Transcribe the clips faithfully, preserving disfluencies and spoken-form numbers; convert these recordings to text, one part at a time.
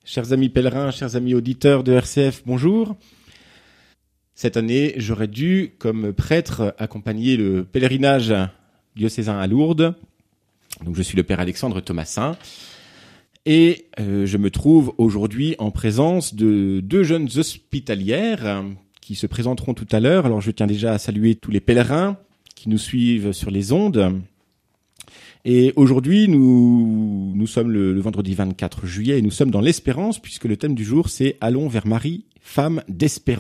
Chers amis pèlerins, chers amis auditeurs de R C F, bonjour. Cette année, j'aurais dû, comme prêtre, accompagner le pèlerinage diocésain à Lourdes. Donc, je suis le père Alexandre Thomasin. Et euh, je me trouve aujourd'hui en présence de deux jeunes hospitalières qui se présenteront tout à l'heure. Alors, je tiens déjà à saluer tous les pèlerins qui nous suivent sur les ondes. Et aujourd'hui, nous, nous sommes le, le vendredi vingt-quatre juillet et nous sommes dans l'espérance puisque le thème du jour, c'est « Allons vers Marie, femme d'espérance ».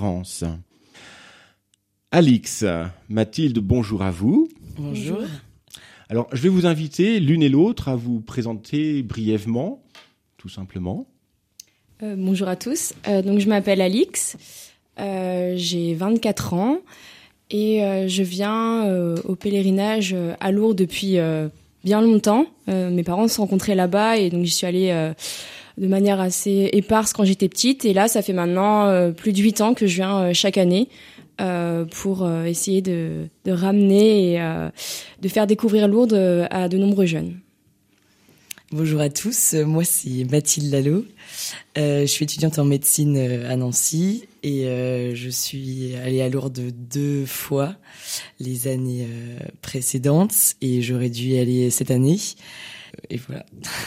Alix, Mathilde, bonjour à vous. Bonjour. Alors, je vais vous inviter l'une et l'autre à vous présenter brièvement, tout simplement. Euh, bonjour à tous. Euh, donc, je m'appelle Alix, euh, j'ai vingt-quatre ans et euh, je viens euh, au pèlerinage à Lourdes depuis euh, bien longtemps. Euh, mes parents se sont rencontrés là-bas et donc j'y suis allée euh, de manière assez éparse quand j'étais petite. Et là, ça fait maintenant euh, plus de huit ans que je viens euh, chaque année. Euh, pour euh, essayer de, de ramener et euh, de faire découvrir Lourdes euh, à de nombreux jeunes. Bonjour à tous, moi c'est Mathilde Lalo, euh, je suis étudiante en médecine à Nancy et euh, je suis allée à Lourdes deux fois les années euh, précédentes et j'aurais dû y aller cette année, et voilà.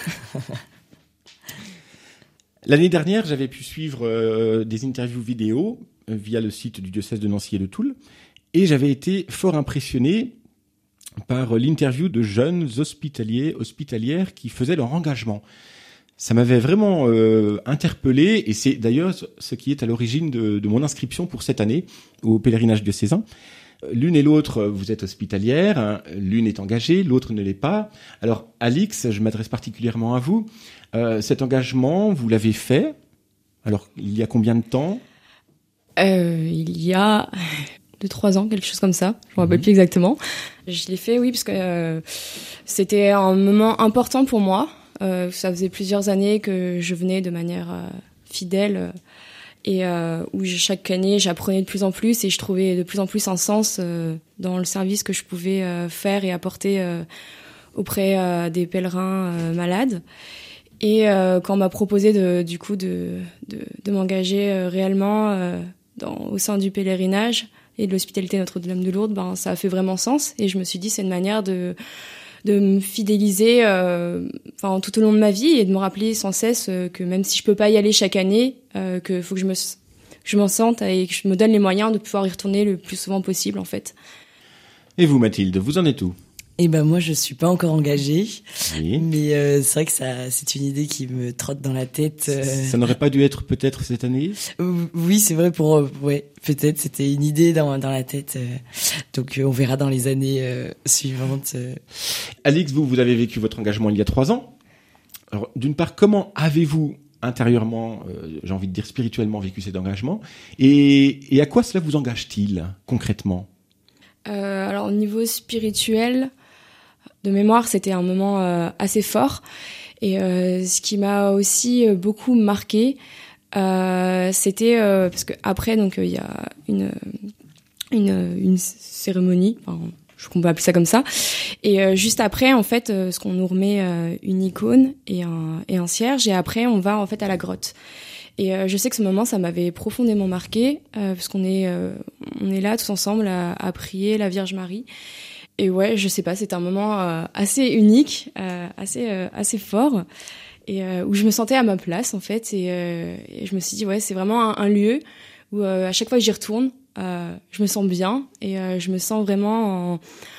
L'année dernière, j'avais pu suivre euh, des interviews vidéo euh, via le site du diocèse de Nancy et de Toul, et j'avais été fort impressionné par l'interview de jeunes hospitaliers, hospitalières qui faisaient leur engagement. Ça m'avait vraiment euh, interpellé, et c'est d'ailleurs ce qui est à l'origine de, de mon inscription pour cette année au pèlerinage diocésain. L'une et l'autre, vous êtes hospitalières, hein, l'une est engagée, l'autre ne l'est pas. Alors, Alix, je m'adresse particulièrement à vous. Euh, cet engagement, vous l'avez fait. Alors, il y a combien de temps ? euh, Il y a deux, trois ans, quelque chose comme ça. Je ne me rappelle mmh. plus exactement. Je l'ai fait, oui, parce que euh, c'était un moment important pour moi. Euh, ça faisait plusieurs années que je venais de manière euh, fidèle euh, et euh, où chaque année, j'apprenais de plus en plus et je trouvais de plus en plus un sens euh, dans le service que je pouvais euh, faire et apporter euh, auprès euh, des pèlerins euh, malades. Et euh, quand on m'a proposé de, du coup de, de, de m'engager euh, réellement euh, dans, au sein du pèlerinage et de l'hospitalité Notre-Dame de Lourdes, ben ça a fait vraiment sens. Et je me suis dit c'est une manière de de me fidéliser, euh, enfin tout au long de ma vie et de me rappeler sans cesse euh, que même si je peux pas y aller chaque année, euh, que faut que je me je m'en sente et que je me donne les moyens de pouvoir y retourner le plus souvent possible en fait. Et vous Mathilde, vous en êtes où ? Eh ben moi je suis pas encore engagée, oui. mais euh, c'est vrai que ça c'est une idée qui me trotte dans la tête. Euh... Ça n'aurait pas dû être peut-être cette année ? Oui, c'est vrai pour euh, ouais peut-être c'était une idée dans dans la tête. Euh, donc euh, on verra dans les années euh, suivantes. Euh. Alix, vous vous avez vécu votre engagement il y a trois ans. Alors d'une part, comment avez-vous intérieurement, euh, j'ai envie de dire spirituellement, vécu cet engagement, et et à quoi cela vous engage-t-il concrètement ? euh, Alors au niveau spirituel, de mémoire, c'était un moment euh, assez fort. Et euh, ce qui m'a aussi euh, beaucoup marqué, euh, c'était euh, parce que après, donc il euh, y a une une une cérémonie, enfin, je qu'on peut appeler ça comme ça. Et euh, juste après, en fait, euh, ce qu'on nous remet euh, une icône et un et un cierge. Et après, on va en fait à la grotte. Et euh, je sais que ce moment, ça m'avait profondément marqué euh, parce qu'on est euh, on est là tous ensemble à, à prier la Vierge Marie. Et ouais, je sais pas, c'est un moment euh, assez unique, euh, assez euh, assez fort, et euh, où je me sentais à ma place en fait, et, euh, et je me suis dit ouais, c'est vraiment un, un lieu où euh, à chaque fois que j'y retourne, euh, je me sens bien et euh, je me sens vraiment en,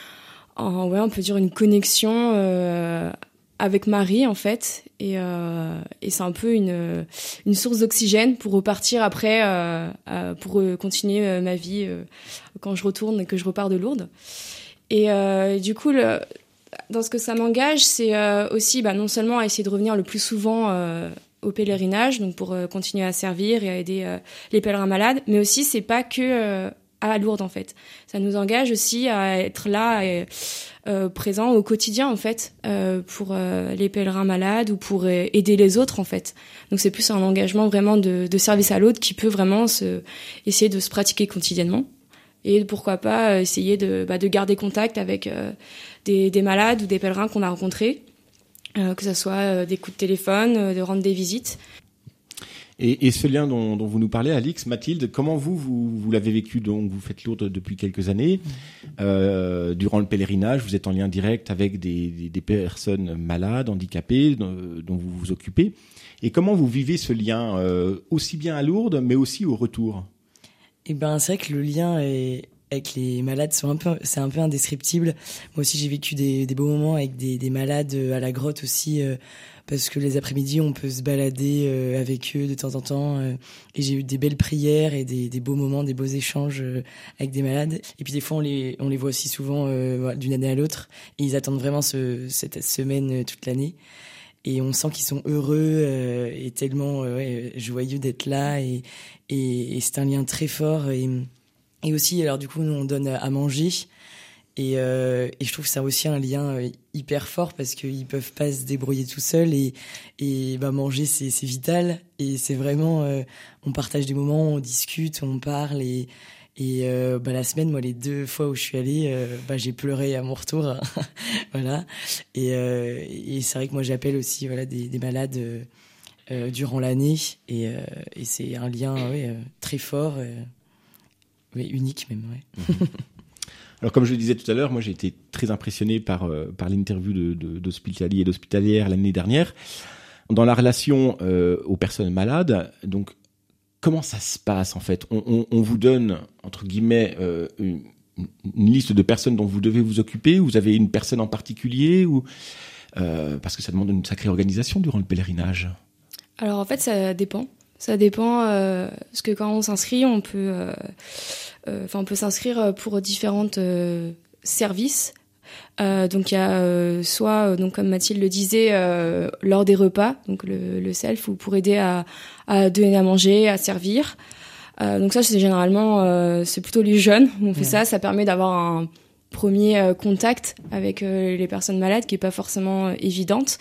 en ouais, on peut dire une connexion euh, avec Marie en fait, et euh, et c'est un peu une une source d'oxygène pour repartir après, euh, euh, pour continuer euh, ma vie euh, quand je retourne et que je repars de Lourdes. Et euh, du coup, le, dans ce que ça m'engage, c'est euh, aussi bah, non seulement à essayer de revenir le plus souvent euh, au pèlerinage, donc pour euh, continuer à servir et à aider euh, les pèlerins malades, mais aussi c'est pas que euh, à Lourdes en fait. Ça nous engage aussi à être là et euh, présent au quotidien en fait euh, pour euh, les pèlerins malades ou pour euh, aider les autres en fait. Donc c'est plus un engagement vraiment de, de service à l'autre qui peut vraiment se essayer de se pratiquer quotidiennement. Et pourquoi pas essayer de, bah, de garder contact avec euh, des, des malades ou des pèlerins qu'on a rencontrés, euh, que ce soit euh, des coups de téléphone, euh, de rendre des visites. Et, et ce lien dont, dont vous nous parlez, Alix, Mathilde, comment vous, vous, vous l'avez vécu? Donc, vous faites Lourdes depuis quelques années. Euh, durant le pèlerinage, vous êtes en lien direct avec des, des, des personnes malades, handicapées, dont, dont vous vous occupez. Et comment vous vivez ce lien, euh, aussi bien à Lourdes, mais aussi au retour? Eh ben, c'est vrai que le lien est... avec les malades, sont un peu, c'est un peu indescriptible. Moi aussi, j'ai vécu des, des beaux moments avec des, des malades à la grotte aussi, euh, parce que les après-midi, on peut se balader euh, avec eux de temps en temps. Euh, et j'ai eu des belles prières et des, des beaux moments, des beaux échanges euh, avec des malades. Et puis des fois, on les, on les voit aussi souvent euh, d'une année à l'autre. Et ils attendent vraiment ce, cette semaine euh, toute l'année. Et on sent qu'ils sont heureux euh, et tellement euh, ouais, joyeux d'être là. Et, et, et c'est un lien très fort. Et, Et aussi, alors du coup, nous, on donne à manger. Et, euh, et je trouve que c'est aussi un lien hyper fort parce qu'ils peuvent pas se débrouiller tout seuls. Et, et bah, manger, c'est, c'est vital. Et c'est vraiment... Euh, on partage des moments, on discute, on parle. Et, et euh, bah, la semaine, moi, les deux fois où je suis allée, euh, bah, j'ai pleuré à mon retour. Voilà. Et, euh, et c'est vrai que moi, j'appelle aussi voilà, des, des malades euh, durant l'année. Et, euh, et c'est un lien ouais, euh, très fort. Euh, Oui, unique même, ouais. Mmh. Alors, comme je le disais tout à l'heure, moi, j'ai été très impressionné par, euh, par l'interview de, de, d'hospitaliers et d'hospitalières l'année dernière. Dans la relation euh, aux personnes malades, donc, comment ça se passe, en fait? on, on, on vous donne, entre guillemets, euh, une, une liste de personnes dont vous devez vous occuper? Vous avez une personne en particulier ou, euh, parce que ça demande une sacrée organisation durant le pèlerinage. Alors, en fait, ça dépend. Ça dépend, euh, parce que quand on s'inscrit, on peut, euh, euh, enfin, on peut s'inscrire pour différentes euh, services. Euh, donc il y a euh, soit, donc comme Mathilde le disait, euh, lors des repas, donc le, le self, ou pour aider à, à donner à manger, à servir. Euh, donc ça, c'est généralement, euh, c'est plutôt les jeunes où on fait ouais. ça. Ça permet d'avoir un premier euh, contact avec euh, les personnes malades, qui est pas forcément euh, évidente.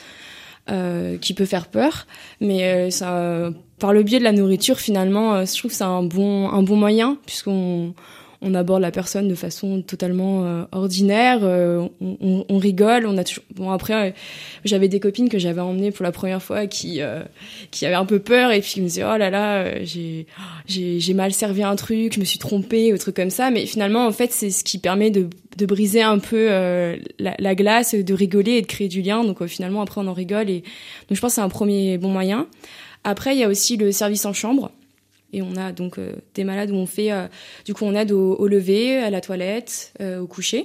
Euh, qui peut faire peur, mais euh, ça, euh, par le biais de la nourriture, finalement, euh, je trouve que c'est un bon, un bon moyen, puisqu'on on aborde la personne de façon totalement euh, ordinaire, euh, on, on, on rigole, on a toujours... Bon, après, euh, j'avais des copines que j'avais emmenées pour la première fois qui, euh, qui avaient un peu peur, et puis qui me disaient « Oh là là, euh, j'ai, j'ai, j'ai mal servi un truc, je me suis trompée », ou truc comme ça, mais finalement, en fait, c'est ce qui permet de, de briser un peu euh, la, la glace, de rigoler et de créer du lien, donc euh, finalement, après, on en rigole, et donc je pense que c'est un premier bon moyen. Après, il y a aussi le service en chambre. Et on a donc euh, des malades où on fait, euh, du coup, on aide au, au lever, à la toilette, euh, au coucher.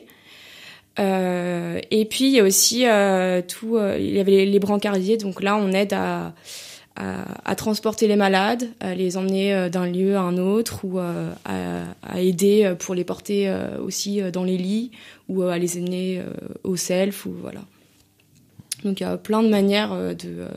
Euh, et puis il y a aussi euh, tout, euh, il y avait les, les brancardiers, donc là on aide à, à, à transporter les malades, à les emmener euh, d'un lieu à un autre, ou euh, à, à aider pour les porter euh, aussi dans les lits, ou euh, à les emmener euh, au self, ou voilà. Donc il y a plein de manières euh, de euh,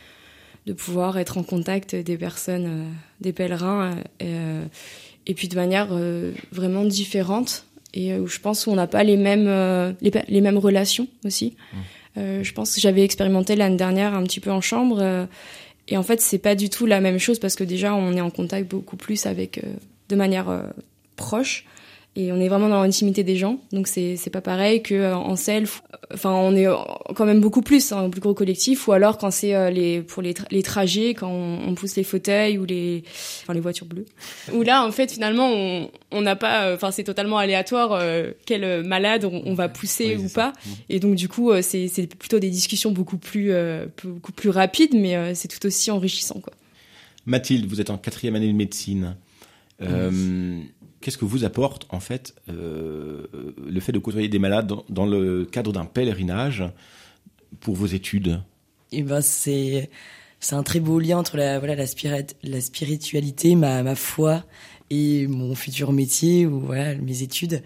de pouvoir être en contact des personnes, euh, des pèlerins, euh, et puis de manière euh, vraiment différente, et où je pense qu'on n'a pas les mêmes, euh, les, les mêmes relations aussi. Mmh. Euh, je pense que j'avais expérimenté l'année dernière un petit peu en chambre, euh, et en fait c'est pas du tout la même chose, parce que déjà on est en contact beaucoup plus avec, euh, de manière euh, proche, et on est vraiment dans l'intimité des gens, donc c'est c'est pas pareil que euh, en self. Enfin, on est quand même beaucoup plus hein, un plus gros collectif, ou alors quand c'est euh, les pour les tra- les trajets, quand on, on pousse les fauteuils ou les enfin les voitures bleues. Où là en fait finalement on on n'a pas enfin euh, c'est totalement aléatoire euh, quel malade on, on va pousser oui, ou pas. Ça. Et donc du coup euh, c'est c'est plutôt des discussions beaucoup plus euh, beaucoup plus rapides, mais euh, c'est tout aussi enrichissant quoi. Mathilde, vous êtes en quatrième année de médecine. Euh, oui. Qu'est-ce que vous apporte, en fait, euh, le fait de côtoyer des malades dans, dans le cadre d'un pèlerinage pour vos études? Eh ben, c'est, c'est un très beau lien entre la, voilà, la, spirit, la spiritualité, ma, ma foi et mon futur métier, ou voilà, mes études.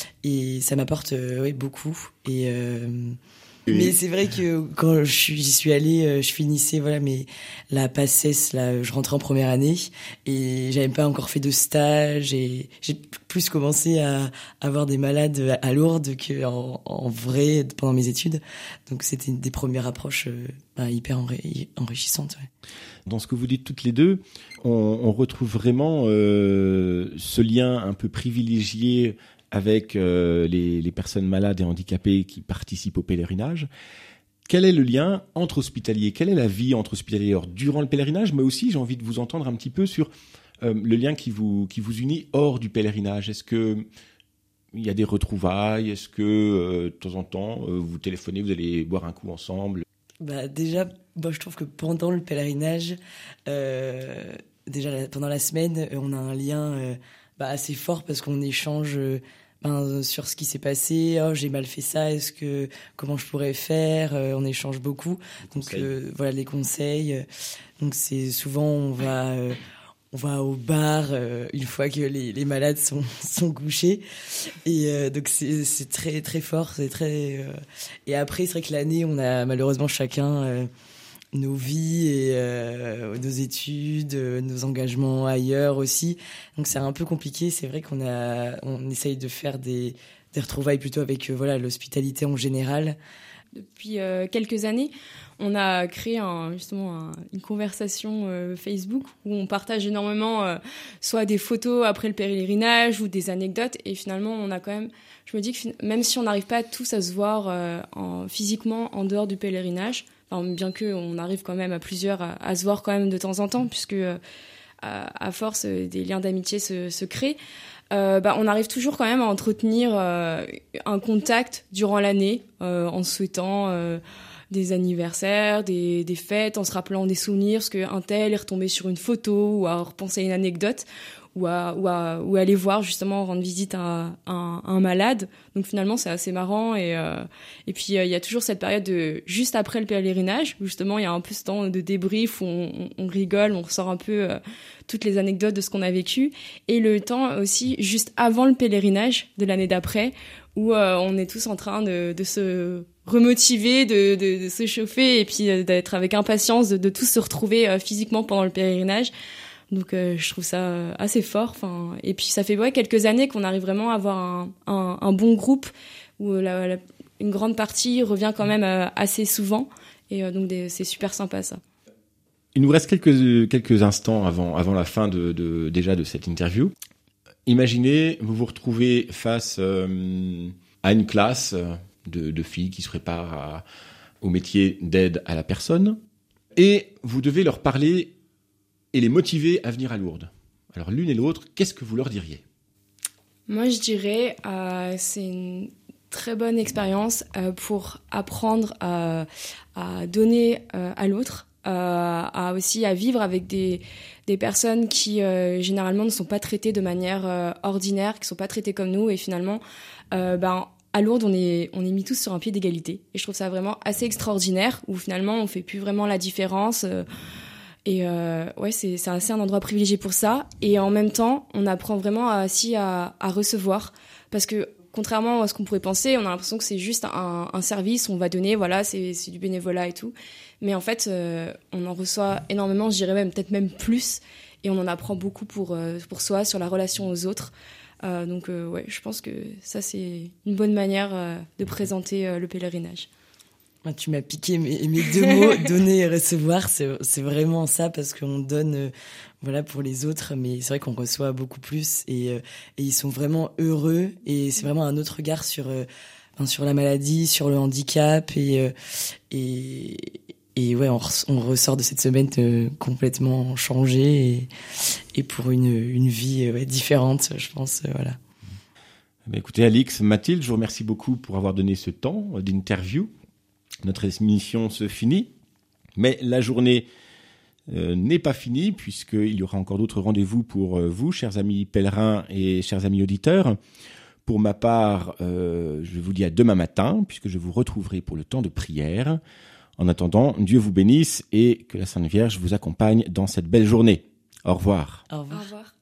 Et ça m'apporte euh, ouais, beaucoup. Et... Euh, Mais c'est vrai que quand je suis, j'y suis allée, je finissais voilà mais la PACES, là, je rentrais en première année et j'avais pas encore fait de stage, et j'ai plus commencé à avoir des malades à Lourdes que en, en vrai pendant mes études. Donc c'était des premières approches bah, hyper enri- enrichissantes. Ouais. Dans ce que vous dites toutes les deux, on, on retrouve vraiment euh, ce lien un peu privilégié avec euh, les, les personnes malades et handicapées qui participent au pèlerinage. quel est le lien entre hospitaliers? Quelle est la vie entre hospitaliers durant le pèlerinage? Mais aussi, j'ai envie de vous entendre un petit peu sur euh, le lien qui vous, qui vous unit hors du pèlerinage. Est-ce que il y a des retrouvailles? Est-ce que euh, de temps en temps, euh, vous téléphonez, vous allez boire un coup ensemble? Bah déjà, moi je trouve que pendant le pèlerinage, euh, déjà la, pendant la semaine, on a un lien euh, bah, assez fort parce qu'on échange euh, ben, sur ce qui s'est passé. Oh, j'ai mal fait ça. Est-ce que comment je pourrais faire? euh, On échange beaucoup. Donc euh, voilà les conseils. Donc c'est souvent on va euh, on va au bar euh, une fois que les, les malades sont sont couchés. Et euh, donc c'est c'est très très fort. C'est très euh... et après c'est vrai que l'année on a malheureusement chacun euh, nos vies et euh, nos études, euh, nos engagements ailleurs aussi. Donc c'est un peu compliqué. C'est vrai qu'on a, on essaye de faire des, des retrouvailles plutôt avec euh, voilà l'hospitalité en général. Depuis euh, quelques années, on a créé un, justement un, une conversation euh, Facebook où on partage énormément euh, soit des photos après le pèlerinage ou des anecdotes. Et finalement, on a quand même, je me dis que même si on n'arrive pas tous à se voir euh, en, physiquement en dehors du pèlerinage, enfin, bien qu'on arrive quand même à plusieurs à, à se voir quand même de temps en temps, puisque euh, à, à force, euh, des liens d'amitié se, se créent. Euh, bah, on arrive toujours quand même à entretenir euh, un contact durant l'année, euh, en se souhaitant euh, des anniversaires, des, des fêtes, en se rappelant des souvenirs, parce qu'un tel est retombé sur une photo, ou à repenser à une anecdote, ou à, ou à, ou à aller voir justement rendre visite à, à, un, à un malade. Donc finalement c'est assez marrant et euh, et puis il euh, y a toujours cette période de juste après le pèlerinage où justement il y a un peu ce temps de débrief où on, on, on rigole, on ressort un peu euh, toutes les anecdotes de ce qu'on a vécu, et le temps aussi juste avant le pèlerinage de l'année d'après où euh, on est tous en train de, de se remotiver, de, de, de se chauffer et puis euh, d'être avec impatience de, de tous se retrouver euh, physiquement pendant le pèlerinage. Donc euh, je trouve ça assez fort. Enfin, et puis ça fait ouais, quelques années qu'on arrive vraiment à avoir un, un, un bon groupe où la, la, une grande partie revient quand même euh, assez souvent. Et euh, donc des, c'est super sympa ça. Il nous reste quelques, quelques instants avant, avant la fin de, de, déjà de cette interview. Imaginez, vous vous retrouvez face euh, à une classe de, de filles qui se préparent à, au métier d'aide à la personne et vous devez leur parler et les motiver à venir à Lourdes. Alors l'une et l'autre, qu'est-ce que vous leur diriez? Moi je dirais euh, c'est une très bonne expérience euh, pour apprendre à, à donner euh, à l'autre, euh, à aussi à vivre avec des, des personnes qui euh, généralement ne sont pas traitées de manière euh, ordinaire, qui sont pas traitées comme nous, et finalement euh, ben, à Lourdes on est, on est mis tous sur un pied d'égalité. Et je trouve ça vraiment assez extraordinaire où finalement on fait plus vraiment la différence. Euh, Et euh, ouais, c'est, c'est assez un endroit privilégié pour ça. Et en même temps, on apprend vraiment à, aussi à, à recevoir. Parce que contrairement à ce qu'on pourrait penser, on a l'impression que c'est juste un, un service, on va donner, voilà, c'est, c'est du bénévolat et tout. Mais en fait, euh, on en reçoit énormément, je dirais même peut-être même plus. Et on en apprend beaucoup pour, euh, pour soi, sur la relation aux autres. Euh, donc euh, ouais, je pense que ça, c'est une bonne manière euh, de présenter euh, le pèlerinage. Tu m'as piqué mes, mes deux mots, donner et recevoir, c'est, c'est vraiment ça, parce qu'on donne euh, voilà, pour les autres, mais c'est vrai qu'on reçoit beaucoup plus, et, euh, et ils sont vraiment heureux, et c'est vraiment un autre regard sur, euh, enfin, sur la maladie, sur le handicap, et, euh, et, et ouais, on, on ressort de cette semaine euh, complètement changé, et, et pour une, une vie ouais, différente, je pense, euh, voilà. Bah écoutez, Alix, Mathilde, je vous remercie beaucoup pour avoir donné ce temps d'interview. Notre émission se finit, mais la journée euh, n'est pas finie, puisqu'il y aura encore d'autres rendez-vous pour euh, vous, chers amis pèlerins et chers amis auditeurs. Pour ma part, euh, je vous dis à demain matin, puisque je vous retrouverai pour le temps de prière. En attendant, Dieu vous bénisse et que la Sainte Vierge vous accompagne dans cette belle journée. Au revoir. Au revoir. Au revoir.